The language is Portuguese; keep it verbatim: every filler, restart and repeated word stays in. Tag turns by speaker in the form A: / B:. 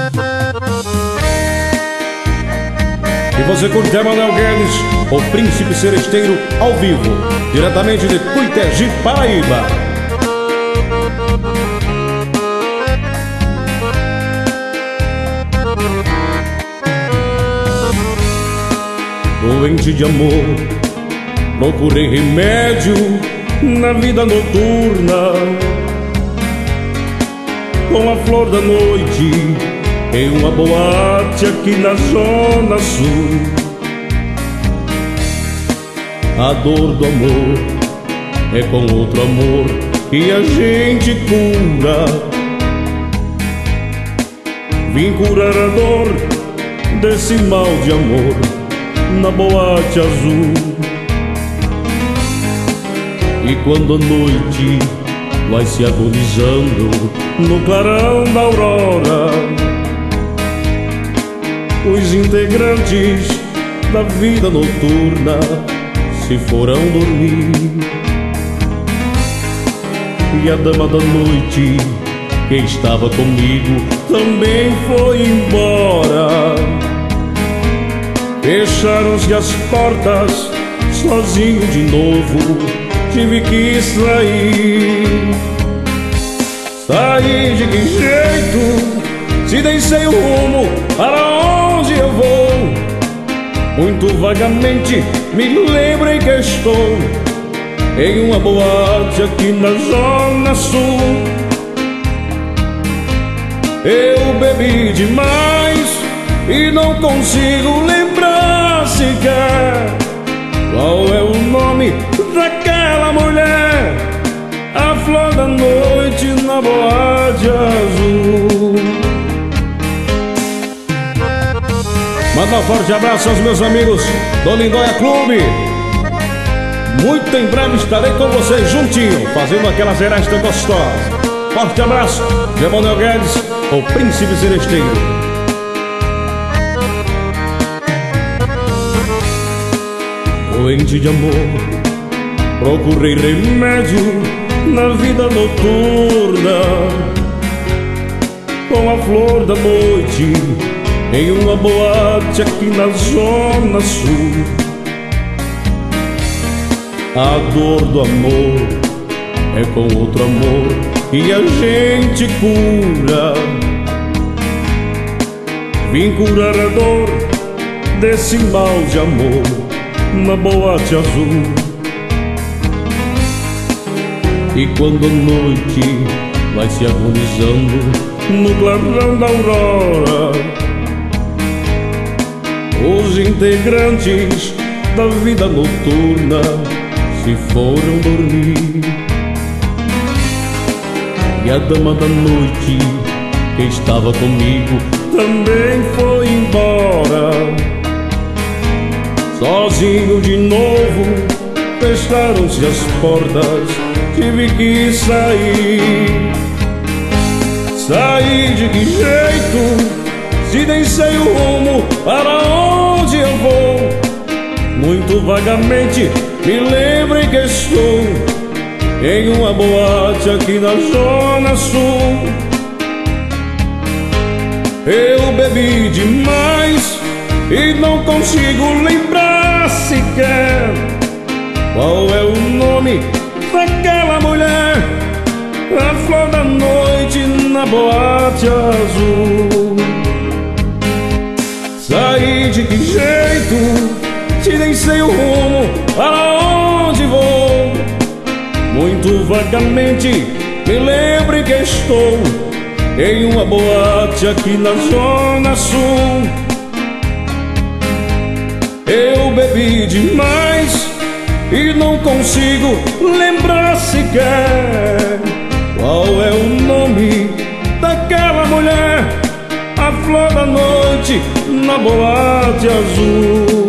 A: E você curte Emanuel Guedes, o Príncipe Seresteiro, ao vivo, diretamente de Cuitegi, Paraíba. Doente de amor, procurei remédio na vida noturna, com a flor da noite em uma boate aqui na Zona Sul. A dor do amor é com outro amor que a gente cura. Vim curar a dor desse mal de amor na boate azul. E quando a noite vai se agonizando no clarão da aurora, os integrantes da vida noturna se foram dormir. E a dama da noite que estava comigo também foi embora. Fecharam-se as portas, sozinho de novo tive que sair. Saí de que jeito, se nem sei o rumo para onde eu vou. Muito vagamente me lembrei que estou em uma boate aqui na Zona Sul. Eu bebi demais e não consigo lembrar sequer qual é o nome daquela mulher, a flor da noite na boate azul. Manda um forte abraço aos meus amigos do Lindóia Clube. Muito em breve estarei com vocês juntinho, fazendo aquela zeragem tão gostosa. Forte abraço de Emanuel Guedes, o Príncipe Seresteiro. Doente de amor, procurei remédio na vida noturna, com a flor da noite em uma boate aqui na Zona Sul. A dor do amor é com outro amor que a gente cura. Vim curar a dor desse mal de amor na boate azul. E quando a noite vai se agonizando no clarão da aurora, os integrantes da vida noturna se foram dormir. E a dama da noite que estava comigo também foi embora. Sozinho de novo, fecharam-se as portas, tive que sair. Saí de que jeito, se nem sei o rumo para onde eu vou. Muito vagamente me lembrei que estou em uma boate aqui na Zona Sul. Eu bebi demais e não consigo lembrar sequer qual é o nome daquela mulher, a flor da noite na boate azul. Saí de que jeito, se nem sei o rumo para onde vou. Muito vagamente me lembre que estou em uma boate aqui na Zona Sul. Eu bebi demais e não consigo lembrar sequer qual é o nome daquela mulher, a flor da noite na boate azul.